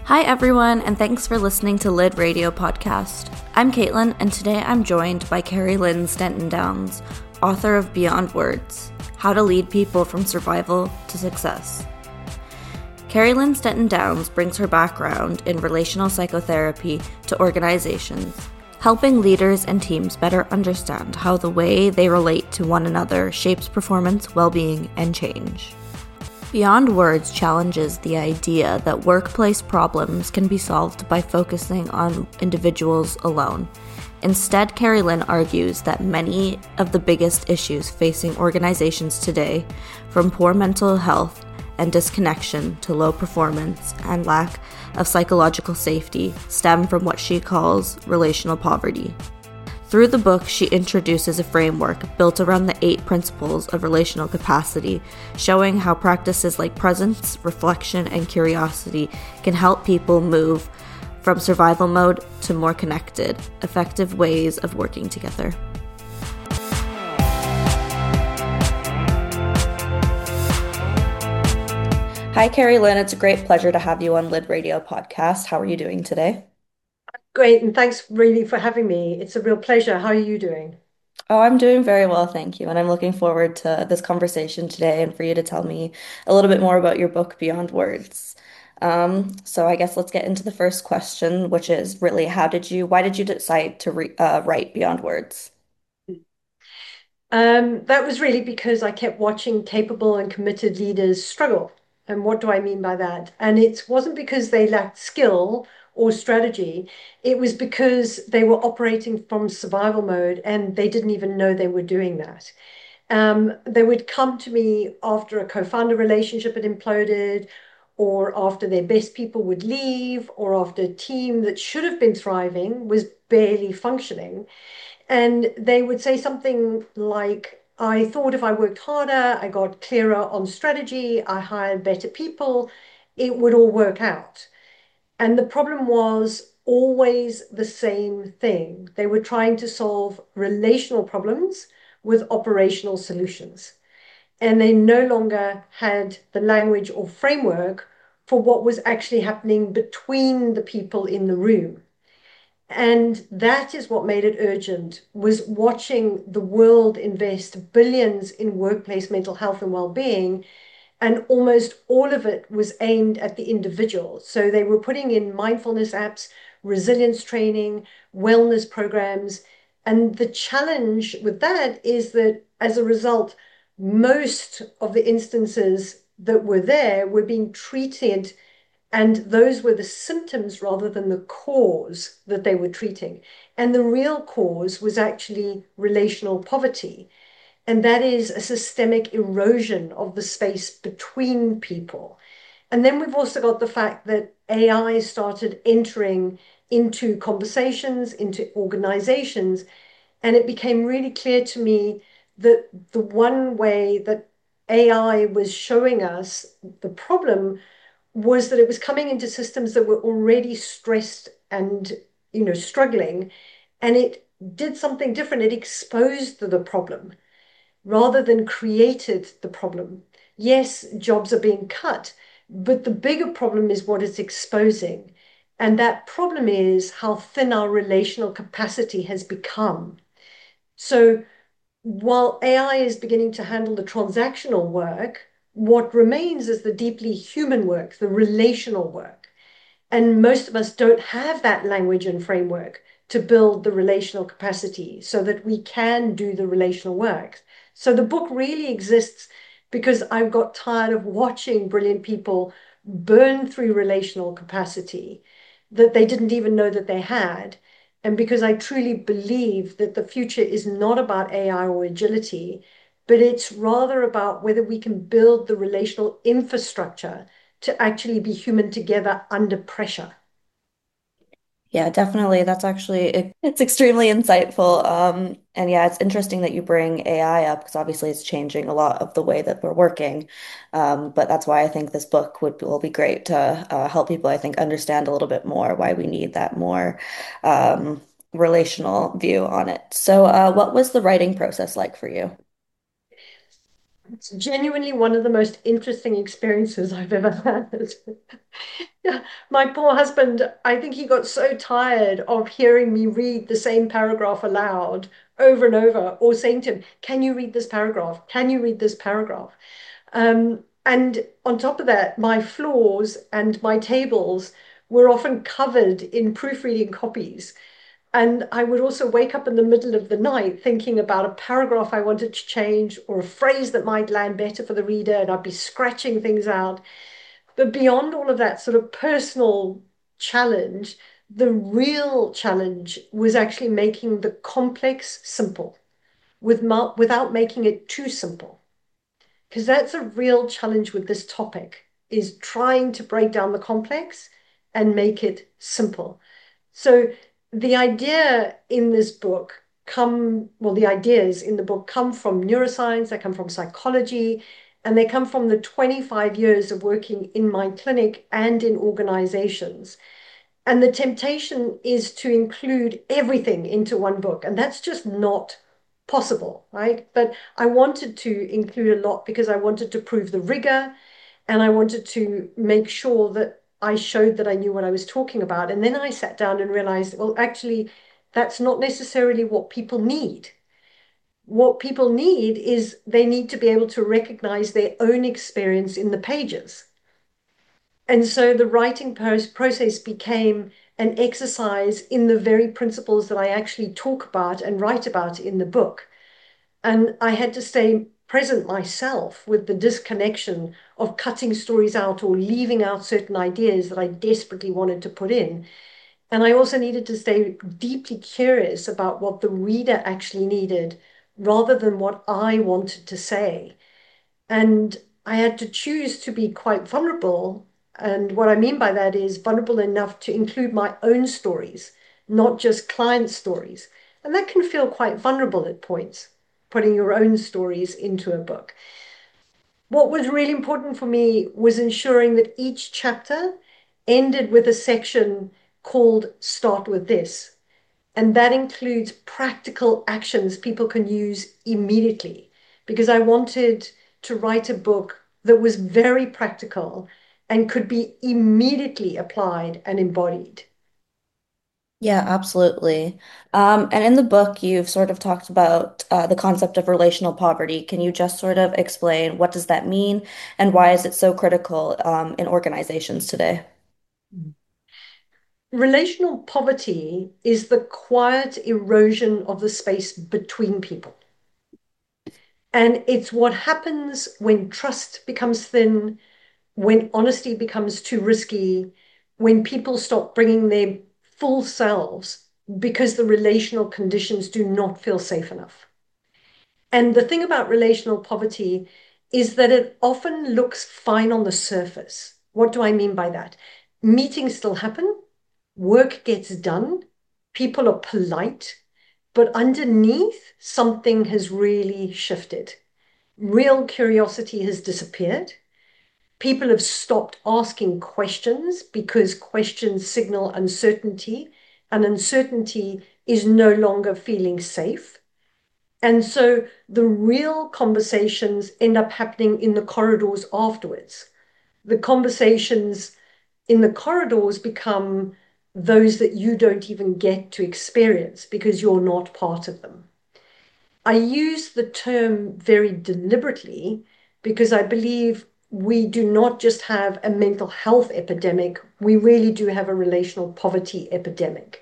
Hi, everyone, and thanks for listening to Lid Radio Podcast. I'm Caitlin, and today I'm joined by Carrie Lynn Stenton Downs, author of Beyond Words: How to Lead People from Survival to Success. Carrie Lynn Stenton Downs brings her background in relational psychotherapy to organizations, helping leaders and teams better understand how the way they relate to one another shapes performance, well-being, and change. Beyond Words challenges the idea that workplace problems can be solved by focusing on individuals alone. Instead, Carrie Lynn argues that many of the biggest issues facing organizations today, from poor mental health and disconnection to low performance and lack of psychological safety, stem from what she calls relational poverty. Through the book, she introduces a framework built around the 8 principles of relational capacity, showing how practices like presence, reflection, and curiosity can help people move from survival mode to more connected, effective ways of working together. Hi, Carrie Lynn. It's a great pleasure to have you on Lid Radio Podcast. How are you doing today? Great, and thanks really for having me. It's a real pleasure. How are you doing? Oh, I'm doing very well, thank you. And I'm looking forward to this conversation today and for you to tell me a little bit more about your book, Beyond Words. So I guess let's get into the first question, which is really why did you decide to write Beyond Words? That was really because I kept watching capable and committed leaders struggle. And what do I mean by that? And it wasn't because they lacked skill or strategy. It was because they were operating from survival mode and they didn't even know they were doing that. They would come to me after a co-founder relationship had imploded, or after their best people would leave, or after a team that should have been thriving was barely functioning. And they would say something like, I thought if I worked harder, I got clearer on strategy, I hired better people, it would all work out. And the problem was always the same thing. They were trying to solve relational problems with operational solutions. And they no longer had the language or framework for what was actually happening between the people in the room. And that is what made it urgent, was watching the world invest billions in workplace mental health and well-being, and almost all of it was aimed at the individual. So they were putting in mindfulness apps, resilience training, wellness programs. And the challenge with that is that as a result, most of the instances that were there were being treated, and those were the symptoms rather than the cause that they were treating. And the real cause was actually relational poverty. And that is a systemic erosion of the space between people. And then we've also got the fact that AI started entering into conversations, into organizations, and it became really clear to me that the one way that AI was showing us the problem was that it was coming into systems that were already stressed and struggling, and it did something different. It exposed the problem rather than created the problem. Yes, jobs are being cut, but the bigger problem is what it's exposing. And that problem is how thin our relational capacity has become. So while AI is beginning to handle the transactional work, what remains is the deeply human work, the relational work. And most of us don't have that language and framework to build the relational capacity so that we can do the relational work. So the book really exists because I've got tired of watching brilliant people burn through relational capacity that they didn't even know that they had. And because I truly believe that the future is not about AI or agility, but it's rather about whether we can build the relational infrastructure to actually be human together under pressure. Yeah, definitely. It's extremely insightful. And yeah, it's interesting that you bring AI up because obviously it's changing a lot of the way that we're working. But that's why I think this book will be great to help people, I think, understand a little bit more why we need that more relational view on it. So, what was the writing process like for you? It's genuinely one of the most interesting experiences I've ever had. Yeah, my poor husband, I think he got so tired of hearing me read the same paragraph aloud over and over, or saying to him, "Can you read this paragraph? Can you read this paragraph?" And on top of that, my floors and my tables were often covered in proofreading copies. And I would also wake up in the middle of the night thinking about a paragraph I wanted to change or a phrase that might land better for the reader, and I'd be scratching things out. But beyond all of that sort of personal challenge, the real challenge was actually making the complex simple without making it too simple. Because that's a real challenge with this topic, is trying to break down the complex and make it simple. So the idea in this book the ideas in the book come from neuroscience, they come from psychology, and they come from the 25 years of working in my clinic and in organizations. And the temptation is to include everything into one book, and that's just not possible, right? But I wanted to include a lot because I wanted to prove the rigor and I wanted to make sure that I showed that I knew what I was talking about. And then I sat down and realized, well, actually, that's not necessarily what people need. What people need is they need to be able to recognize their own experience in the pages. And so the writing process became an exercise in the very principles that I actually talk about and write about in the book. And I had to stay present myself with the disconnection of cutting stories out or leaving out certain ideas that I desperately wanted to put in. And I also needed to stay deeply curious about what the reader actually needed rather than what I wanted to say. And I had to choose to be quite vulnerable. And what I mean by that is vulnerable enough to include my own stories, not just client stories. And that can feel quite vulnerable at points, putting your own stories into a book. What was really important for me was ensuring that each chapter ended with a section called Start with This. And that includes practical actions people can use immediately, because I wanted to write a book that was very practical and could be immediately applied and embodied. Yeah, absolutely. And in the book, you've sort of talked about the concept of relational poverty. Can you just sort of explain what does that mean and why is it so critical in organizations today? Relational poverty is the quiet erosion of the space between people. And it's what happens when trust becomes thin, when honesty becomes too risky, when people stop bringing their full selves because the relational conditions do not feel safe enough. And the thing about relational poverty is that it often looks fine on the surface. What do I mean by that? Meetings still happen, work gets done, people are polite, but underneath, something has really shifted. Real curiosity has disappeared. People have stopped asking questions because questions signal uncertainty, and uncertainty is no longer feeling safe. And so the real conversations end up happening in the corridors afterwards. The conversations in the corridors become those that you don't even get to experience because you're not part of them. I use the term very deliberately because I believe we do not just have a mental health epidemic, we really do have a relational poverty epidemic.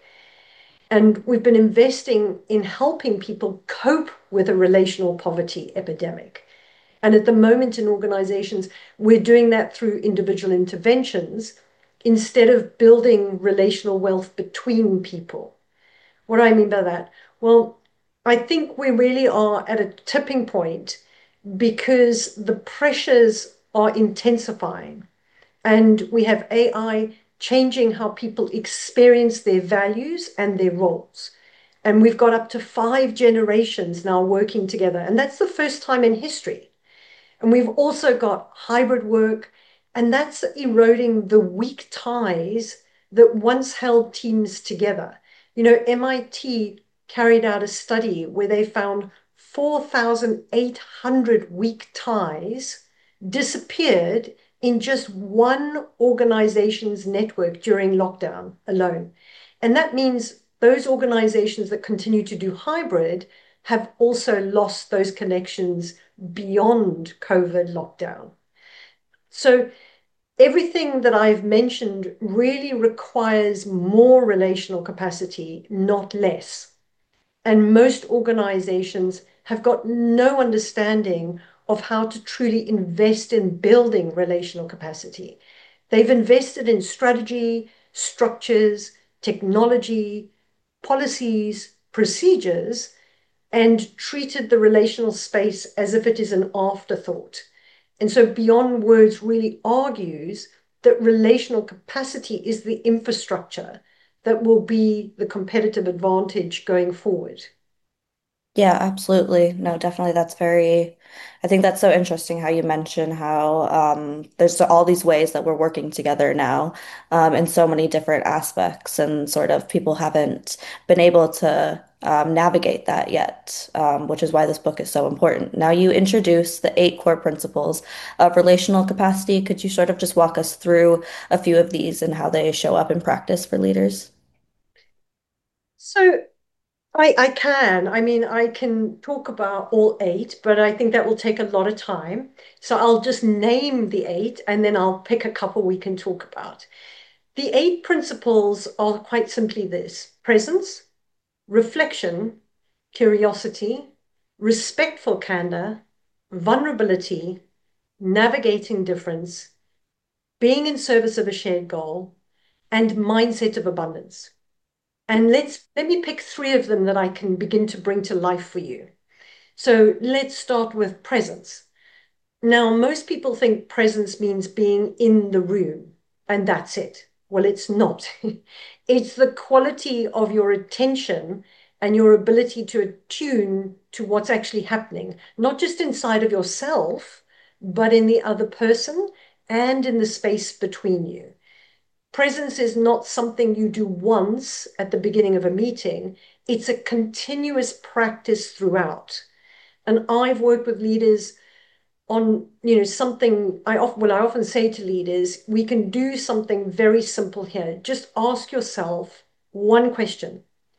And we've been investing in helping people cope with a relational poverty epidemic. And at the moment in organizations, we're doing that through individual interventions instead of building relational wealth between people. What do I mean by that? Well, I think we really are at a tipping point because the pressures are intensifying and we have AI changing how people experience their values and their roles. And we've got up to 5 generations now working together. And that's the first time in history. And we've also got hybrid work, and that's eroding the weak ties that once held teams together. You know, MIT carried out a study where they found 4,800 weak ties disappeared in just one organization's network during lockdown alone. And that means those organizations that continue to do hybrid have also lost those connections beyond COVID lockdown. So everything that I've mentioned really requires more relational capacity, not less. And most organizations have got no understanding of how to truly invest in building relational capacity. They've invested in strategy, structures, technology, policies, procedures, and treated the relational space as if it is an afterthought. And so Beyond Words really argues that relational capacity is the infrastructure that will be the competitive advantage going forward. Yeah, absolutely. No, definitely. I think that's so interesting how you mention how there's all these ways that we're working together now in so many different aspects, and sort of people haven't been able to navigate that yet, which is why this book is so important. Now, you introduce the 8 core principles of relational capacity. Could you sort of just walk us through a few of these and how they show up in practice for leaders? So I can. I mean, I can talk about all 8, but I think that will take a lot of time. So I'll just name the 8 and then I'll pick a couple we can talk about. The 8 principles are quite simply this: presence, reflection, curiosity, respectful candor, vulnerability, navigating difference, being in service of a shared goal, and mindset of abundance. And let me pick 3 of them that I can begin to bring to life for you. So let's start with presence. Now, most people think presence means being in the room, and that's it. Well, it's not. It's the quality of your attention and your ability to attune to what's actually happening, not just inside of yourself, but in the other person and in the space between you. Presence is not something you do once at the beginning of a meeting. It's a continuous practice throughout. And I've worked with leaders on, something I often say to leaders, we can do something very simple here. Just ask yourself one question.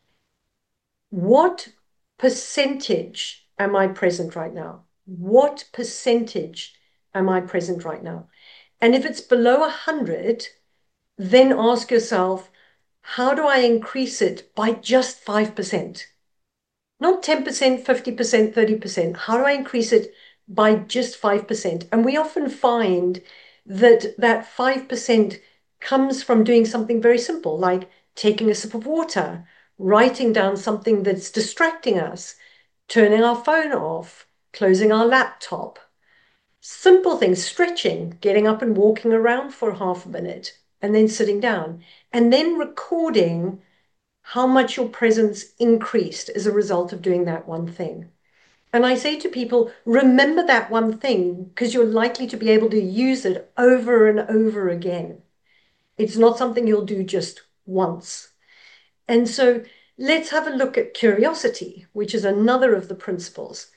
What percentage am I present right now? What percentage am I present right now? And if it's below 100, then ask yourself, how do I increase it by just 5%? Not 10%, 50%, 30%. How do I increase it by just 5%? And we often find that that 5% comes from doing something very simple, like taking a sip of water, writing down something that's distracting us, turning our phone off, closing our laptop. Simple things, stretching, getting up and walking around for half a minute, and then sitting down, and then recording how much your presence increased as a result of doing that one thing. And I say to people, remember that one thing because you're likely to be able to use it over and over again. It's not something you'll do just once. And so let's have a look at curiosity, which is another of the principles.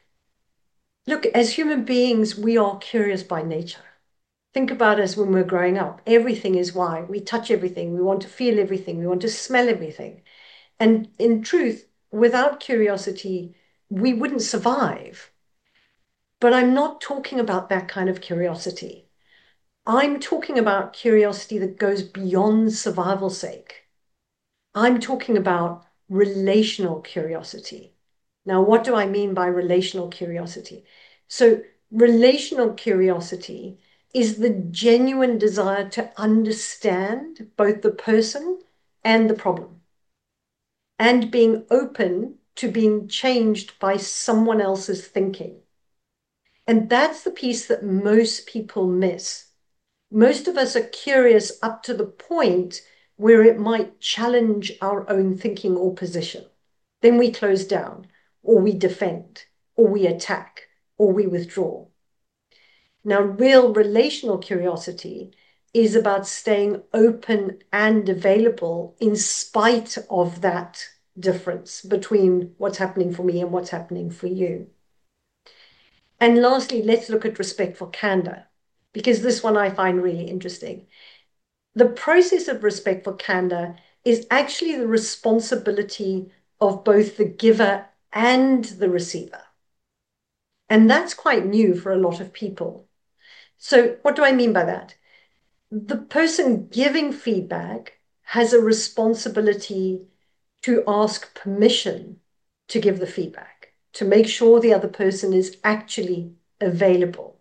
Look, as human beings, we are curious by nature. Think about us when we're growing up. Everything is why. We touch everything. We want to feel everything. We want to smell everything. And in truth, without curiosity, we wouldn't survive. But I'm not talking about that kind of curiosity. I'm talking about curiosity that goes beyond survival's sake. I'm talking about relational curiosity. Now, what do I mean by relational curiosity? So, relational curiosity is the genuine desire to understand both the person and the problem, and being open to being changed by someone else's thinking. And that's the piece that most people miss. Most of us are curious up to the point where it might challenge our own thinking or position. Then we close down, or we defend, or we attack, or we withdraw. Now, real relational curiosity is about staying open and available in spite of that difference between what's happening for me and what's happening for you. And lastly, let's look at respectful candor. because this one I find really interesting. The process of respectful candor is actually the responsibility of both the giver and the receiver. And that's quite new for a lot of people. So, what do I mean by that? The person giving feedback has a responsibility to ask permission to give the feedback, to make sure the other person is actually available,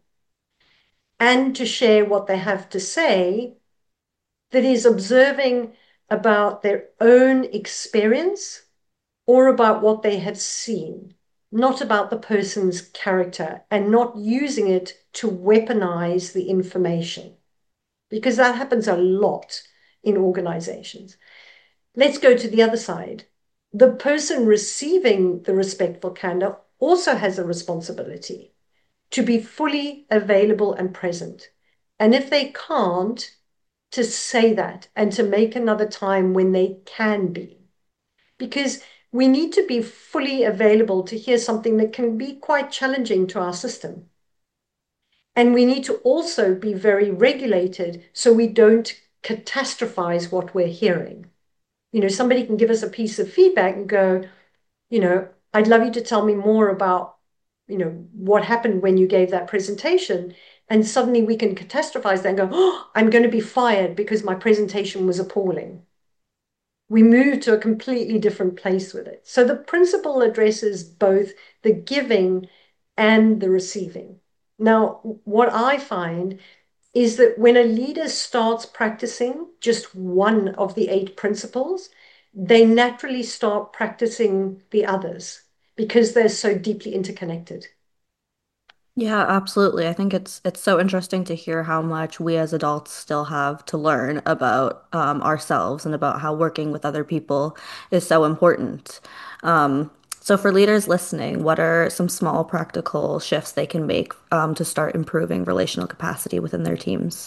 and to share what they have to say that is observing about their own experience or about what they have seen, not about the person's character, and not using it to weaponize the information, because that happens a lot in organizations. Let's go to the other side. The person receiving the respectful candor also has a responsibility to be fully available and present. And if they can't, to say that and to make another time when they can be. Because we need to be fully available to hear something that can be quite challenging to our system. And we need to also be very regulated so we don't catastrophize what we're hearing. Somebody can give us a piece of feedback and go, I'd love you to tell me more about, what happened when you gave that presentation. And suddenly we can catastrophize that and go, oh, I'm going to be fired because my presentation was appalling. We move to a completely different place with it. So the principle addresses both the giving and the receiving. Now, what I find is that when a leader starts practicing just one of the 8 principles, they naturally start practicing the others because they're so deeply interconnected. Yeah, absolutely. I think it's so interesting to hear how much we as adults still have to learn about ourselves and about how working with other people is so important. So for leaders listening, what are some small practical shifts they can make to start improving relational capacity within their teams?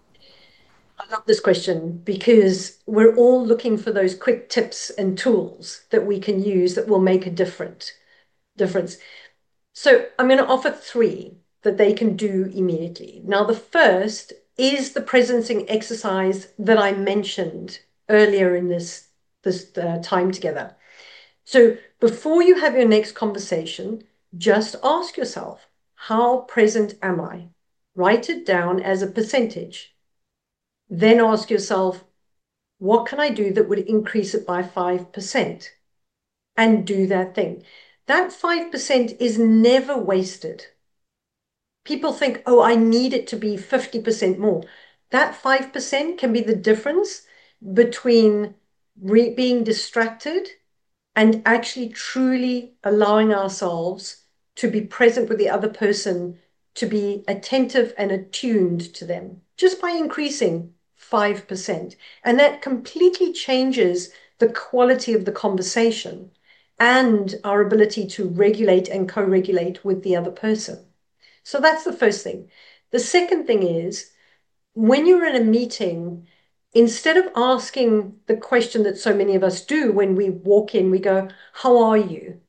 I love this question because we're all looking for those quick tips and tools that we can use that will make a difference. So I'm going to offer 3 that they can do immediately. Now, the first is the presencing exercise that I mentioned earlier in this time together. So before you have your next conversation, just ask yourself, how present am I? Write it down as a percentage. Then ask yourself, what can I do that would increase it by 5%? And do that thing. That 5% is never wasted. People think, oh, I need it to be 50% more. That 5% can be the difference between being distracted and actually truly allowing ourselves to be present with the other person, to be attentive and attuned to them, just by increasing 5%. And that completely changes the quality of the conversation and our ability to regulate and co-regulate with the other person. So that's the first thing. The second thing is when you're in a meeting, instead of asking the question that so many of us do when we walk in, we go, how are you?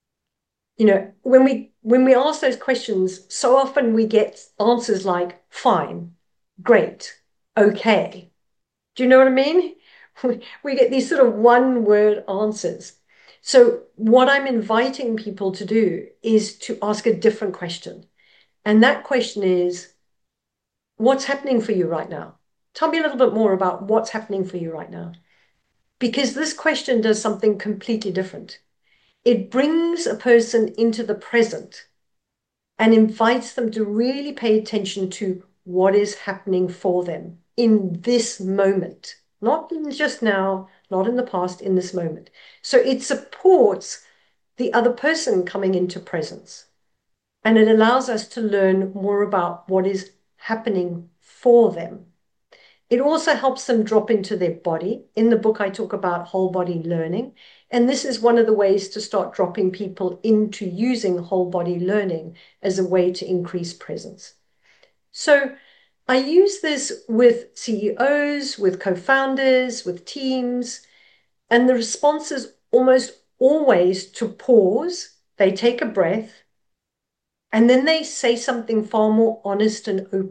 When we ask those questions, so often we get answers like fine, great, okay. Do you know what I mean? We get these sort of one word answers. So what I'm inviting people to do is to ask a different question. And that question is, what's happening for you right now? Tell me a little bit more about what's happening for you right now. Because this question does something completely different. It brings a person into the present and invites them to really pay attention to what is happening for them in this moment, not in just now, not in the past, in this moment. So it supports the other person coming into presence. And it allows us to learn more about what is happening for them. It also helps them drop into their body. In the book, I talk about whole body learning. And this is one of the ways to start dropping people into using whole body learning as a way to increase presence. So I use this with CEOs, with co-founders, with teams, and the response is almost always to pause. They take a breath, and then they say something far more honest and open.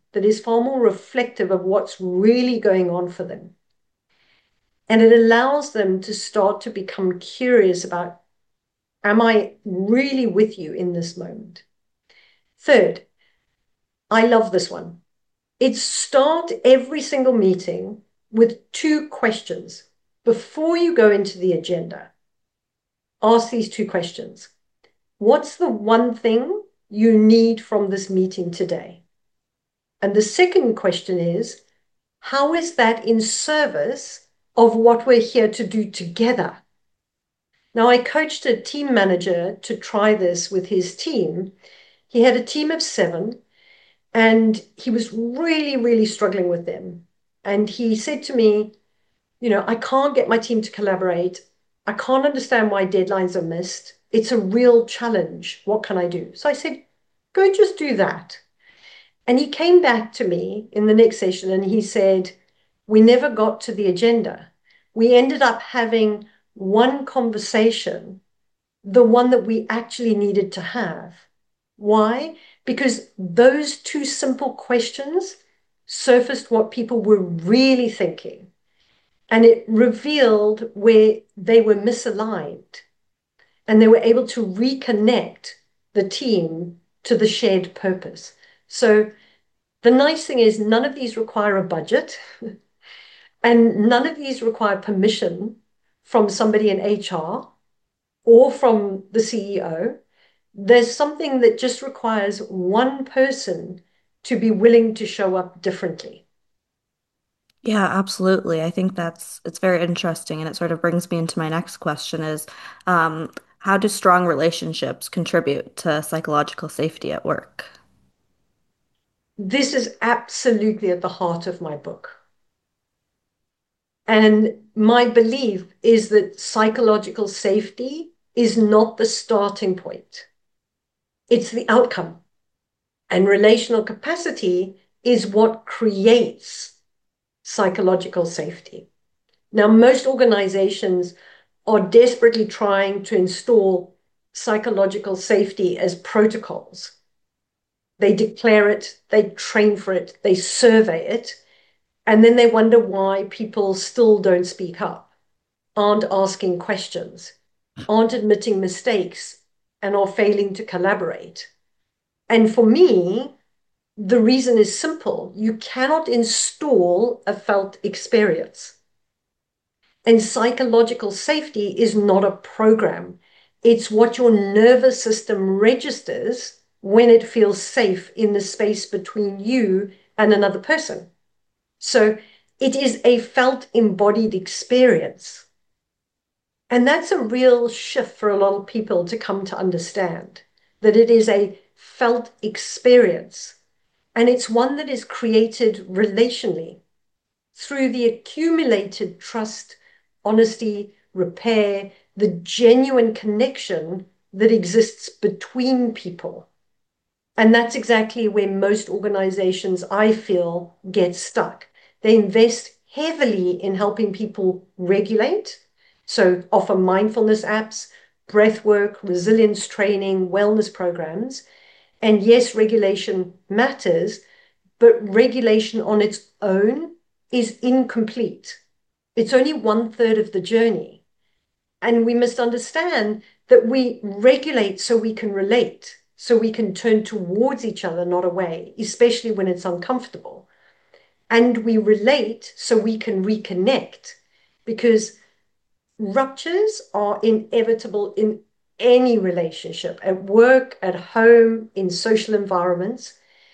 that is far more reflective of what's really going on for them. And it allows them to start to become curious about, am I really with you in this moment? Third, I love this one. It's start every single meeting with two questions. Before you go into the agenda, ask these two questions. What's the one thing you need from this meeting today? And the second question is, how is that in service of what we're here to do together? Now, I coached a team manager to try this with his team. He had a team of 7, and he was really, really struggling with them. And he said to me, I can't get my team to collaborate. I can't understand why deadlines are missed. It's a real challenge. What can I do? So I said, go just do that. And he came back to me in the next session and he said, we never got to the agenda. We ended up having one conversation, the one that we actually needed to have. Why? Because those two simple questions surfaced what people were really thinking. And it revealed where they were misaligned. And they were able to reconnect the team to the shared purpose. So the nice thing is none of these require a budget and none of these require permission from somebody in HR or from the CEO. There's something that just requires one person to be willing to show up differently. Yeah, absolutely. I think it's very interesting, and it sort of brings me into my next question is how do strong relationships contribute to psychological safety at work? This is absolutely at the heart of my book. And my belief is that psychological safety is not the starting point, it's the outcome. And relational capacity is what creates psychological safety. Now, most organizations are desperately trying to install psychological safety as protocols. They declare it, they train for it, they survey it, and then they wonder why people still don't speak up, aren't asking questions, aren't admitting mistakes, and are failing to collaborate. And for me, the reason is simple. You cannot install a felt experience. And psychological safety is not a program. It's what your nervous system registers when it feels safe in the space between you and another person. So it is a felt embodied experience. And that's a real shift for a lot of people to come to understand that it is a felt experience. And it's one that is created relationally through the accumulated trust, honesty, repair, the genuine connection that exists between people. And that's exactly where most organizations, I feel, get stuck. They invest heavily in helping people regulate, so offer mindfulness apps, breath work, resilience training, wellness programs. And yes, regulation matters, but regulation on its own is incomplete. It's only 1/3 of the journey. And we must understand that we regulate so we can relate, so we can turn towards each other, not away, especially when it's uncomfortable. And we relate so we can reconnect, because ruptures are inevitable in any relationship, at work, at home, in social environments.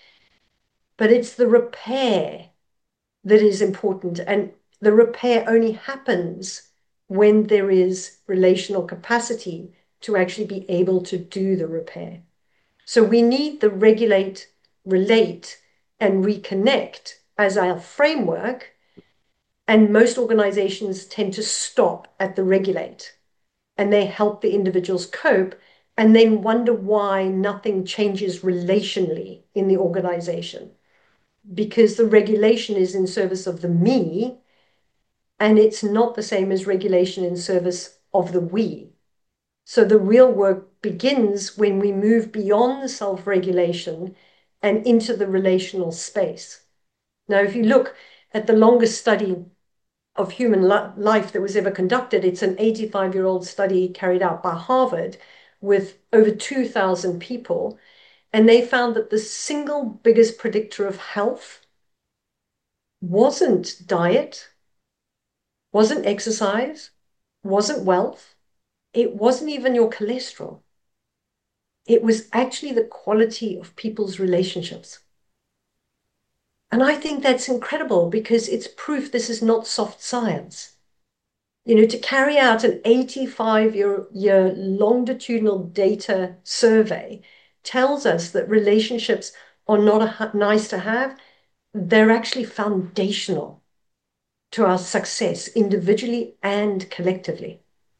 But it's the repair that is important. And the repair only happens when there is relational capacity to actually be able to do the repair. So we need the regulate, relate, and reconnect as our framework. And most organizations tend to stop at the regulate, and they help the individuals cope and then wonder why nothing changes relationally in the organization, because the regulation is in service of the me, and it's not the same as regulation in service of the we. So the real work begins when we move beyond the self-regulation and into the relational space. Now, if you look at the longest study of human life that was ever conducted, it's an 85-year-old study carried out by Harvard with over 2,000 people. And they found that the single biggest predictor of health wasn't diet, wasn't exercise, wasn't wealth, it wasn't even your cholesterol. It was actually the quality of people's relationships. And I think that's incredible because it's proof this is not soft science. To carry out an 85-year longitudinal data survey tells us that relationships are not nice to have, they're actually foundational to our success individually and collectively.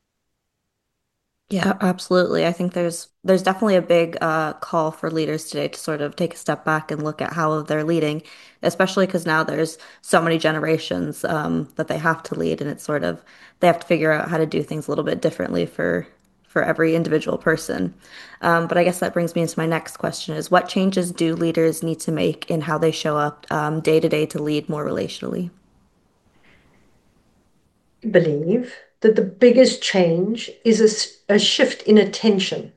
Yeah, absolutely. I think there's definitely a big call for leaders today to sort of take a step back and look at how they're leading, especially because now there's so many generations that they have to lead, and it's sort of they have to figure out how to do things a little bit differently for every individual person. But I guess that brings me into my next question: is what changes do leaders need to make in how they show up day to day to lead more relationally? I believe that the biggest change is a shift in attention.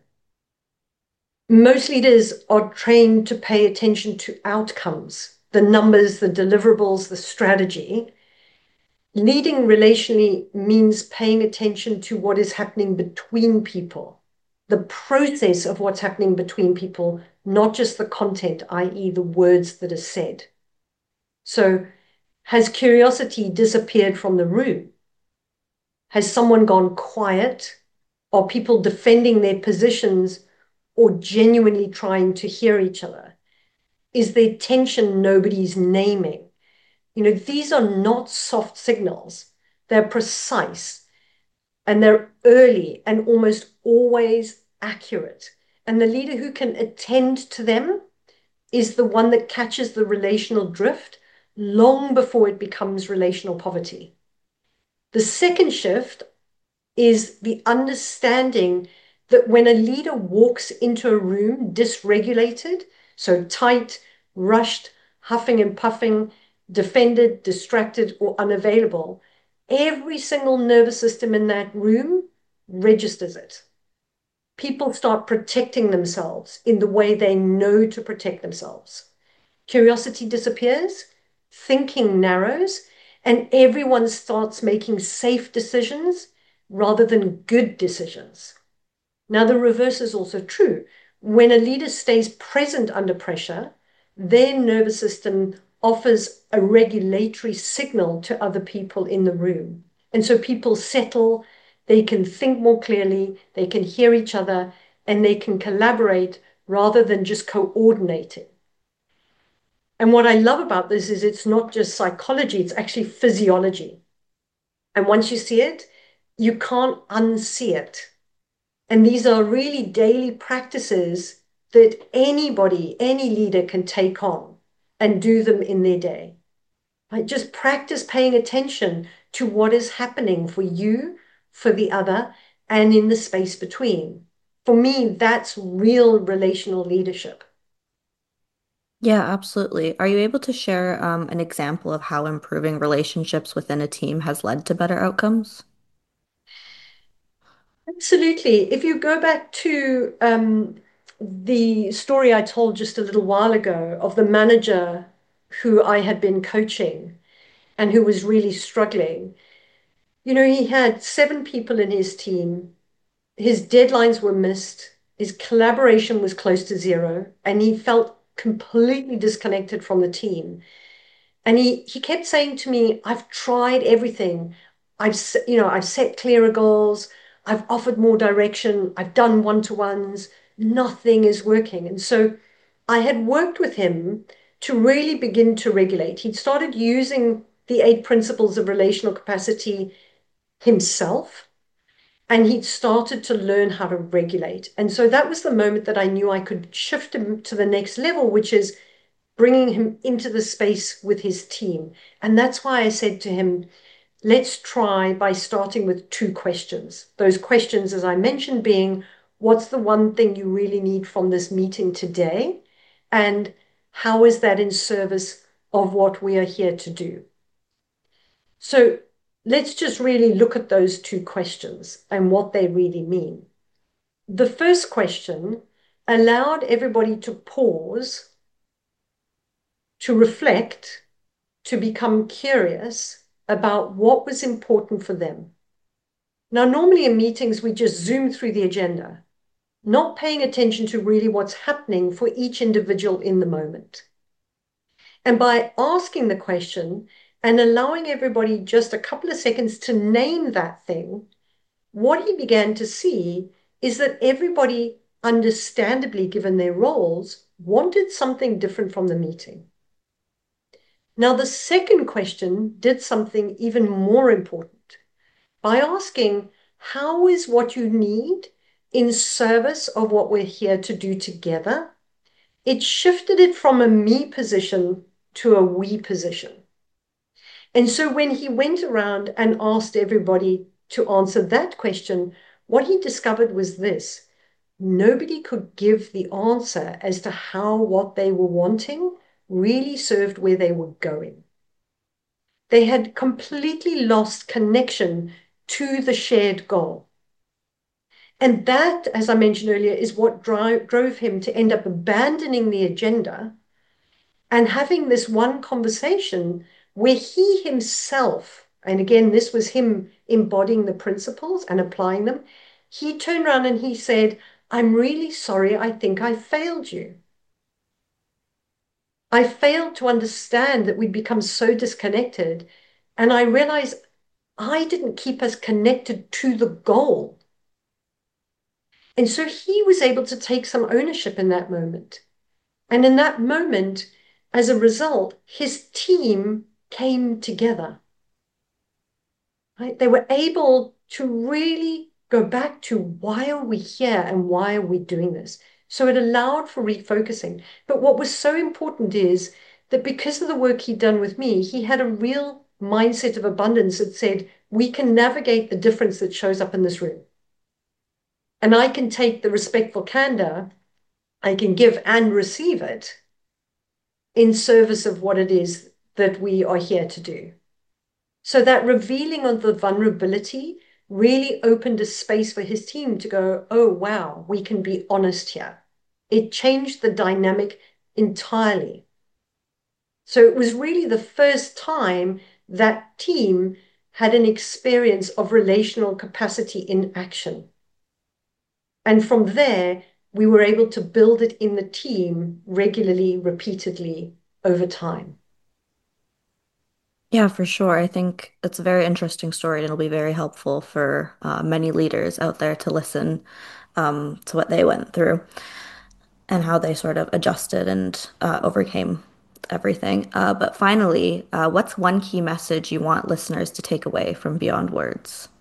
Most leaders are trained to pay attention to outcomes, the numbers, the deliverables, the strategy. Leading relationally means paying attention to what is happening between people, the process of what's happening between people, not just the content, i.e., the words that are said. So, has curiosity disappeared from the room? Has someone gone quiet? Are people defending their positions or genuinely trying to hear each other? Is there tension nobody's naming? These are not soft signals. They're precise and they're early and almost always accurate. And the leader who can attend to them is the one that catches the relational drift long before it becomes relational poverty. The second shift is the understanding that when a leader walks into a room dysregulated, so tight, rushed, huffing and puffing, defended, distracted, or unavailable, every single nervous system in that room registers it. People start protecting themselves in the way they know to protect themselves. Curiosity disappears, thinking narrows, and everyone starts making safe decisions rather than good decisions. Now, the reverse is also true. When a leader stays present under pressure, their nervous system offers a regulatory signal to other people in the room. And so people settle, they can think more clearly, they can hear each other, and they can collaborate rather than just coordinating. And what I love about this is it's not just psychology, it's actually physiology. And once you see it, you can't unsee it. And these are really daily practices that anybody, any leader can take on and do them in their day. Like just practice paying attention to what is happening for you, for the other, and in the space between. For me, that's real relational leadership. Yeah, absolutely. Are you able to share an example of how improving relationships within a team has led to better outcomes? Absolutely. If you go back to the story I told just a little while ago of the manager who I had been coaching and who was really struggling, he had 7 people in his team. His deadlines were missed. His collaboration was close to zero, and he felt completely disconnected from the team. And he kept saying to me, I've tried everything. I've set clearer goals. I've offered more direction. I've done one-to-ones. Nothing is working. And so I had worked with him to really begin to regulate. He'd started using the 8 principles of relational capacity himself, and he'd started to learn how to regulate. And so that was the moment that I knew I could shift him to the next level, which is bringing him into the space with his team. And that's why I said to him, let's try by starting with 2 questions. Those questions, as I mentioned, being what's the one thing you really need from this meeting today? And how is that in service of what we are here to do? So let's just really look at those two questions and what they really mean. The first question allowed everybody to pause, to reflect, to become curious about what was important for them. Now, normally in meetings, we just zoom through the agenda, not paying attention to really what's happening for each individual in the moment. And by asking the question and allowing everybody just a couple of seconds to name that thing, what he began to see is that everybody, understandably given their roles, wanted something different from the meeting. Now, the second question did something even more important by asking, how is what you need in service of what we're here to do together? It shifted it from a me position to a we position. And so when he went around and asked everybody to answer that question, what he discovered was this: nobody could give the answer as to how what they were wanting really served where they were going. They had completely lost connection to the shared goal. And that, as I mentioned earlier, is what drove him to end up abandoning the agenda and having this one conversation where he himself, and again, this was him embodying the principles and applying them, he turned around and he said, I'm really sorry, I think I failed you. I failed to understand that we'd become so disconnected. And I realized I didn't keep us connected to the goal. And so he was able to take some ownership in that moment. And in that moment, as a result, his team came together. Right? They were able to really go back to why are we here and why are we doing this? So it allowed for refocusing. But what was so important is that because of the work he'd done with me, he had a real mindset of abundance that said, we can navigate the difference that shows up in this room. And I can take the respectful candor, I can give and receive it in service of what it is that we are here to do. So that revealing of the vulnerability really opened a space for his team to go, oh, wow, we can be honest here. It changed the dynamic entirely. So it was really the first time that team had an experience of relational capacity in action. And from there, we were able to build it in the team regularly, repeatedly over time. Yeah, for sure. I think it's a very interesting story and it'll be very helpful for many leaders out there to listen to what they went through and how they sort of adjusted and overcame everything. But finally, what's one key message you want listeners to take away from Beyond Words?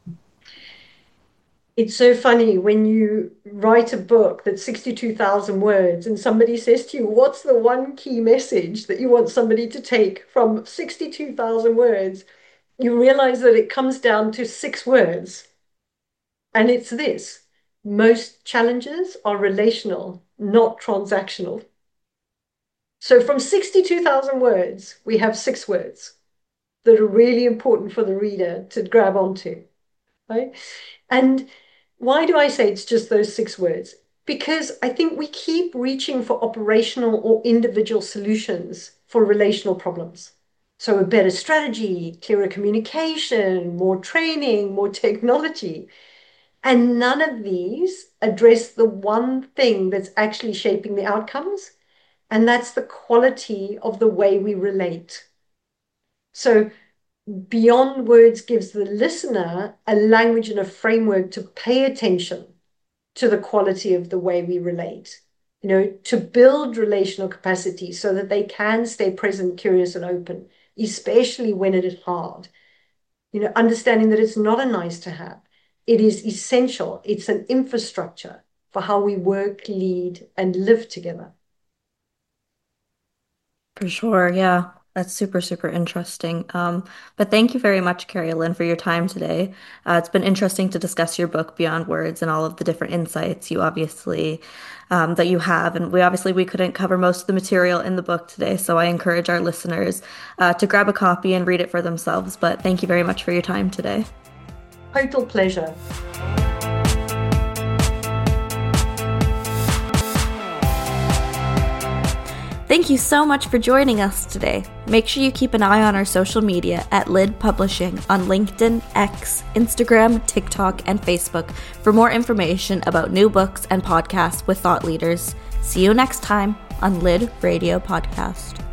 It's so funny when you write a book that's 62,000 words and somebody says to you, what's the one key message that you want somebody to take from 62,000 words? You realize that it comes down to 6 words. And it's this: most challenges are relational, not transactional. So from 62,000 words, we have 6 words that are really important for the reader to grab onto, right? And why do I say it's just those 6 words? Because I think we keep reaching for operational or individual solutions for relational problems. So a better strategy, clearer communication, more training, more technology. And none of these address the one thing that's actually shaping the outcomes, and that's the quality of the way we relate. So Beyond Words gives the listener a language and a framework to pay attention to the quality of the way we relate, to build relational capacity so that they can stay present, curious, and open, especially when it is hard. Understanding that it's not a nice to have. It is essential. It's an infrastructure for how we work, lead, and live together. For sure, yeah. That's super, super interesting. But thank you very much, Carrie Lynn, for your time today. It's been interesting to discuss your book, Beyond Words, and all of the different insights you obviously that you have. And we couldn't cover most of the material in the book today, so I encourage our listeners to grab a copy and read it for themselves. But thank you very much for your time today. Total pleasure. Thank you so much for joining us today. Make sure you keep an eye on our social media at Lid Publishing on LinkedIn, X, Instagram, TikTok, and Facebook for more information about new books and podcasts with thought leaders. See you next time on Lid Radio Podcast.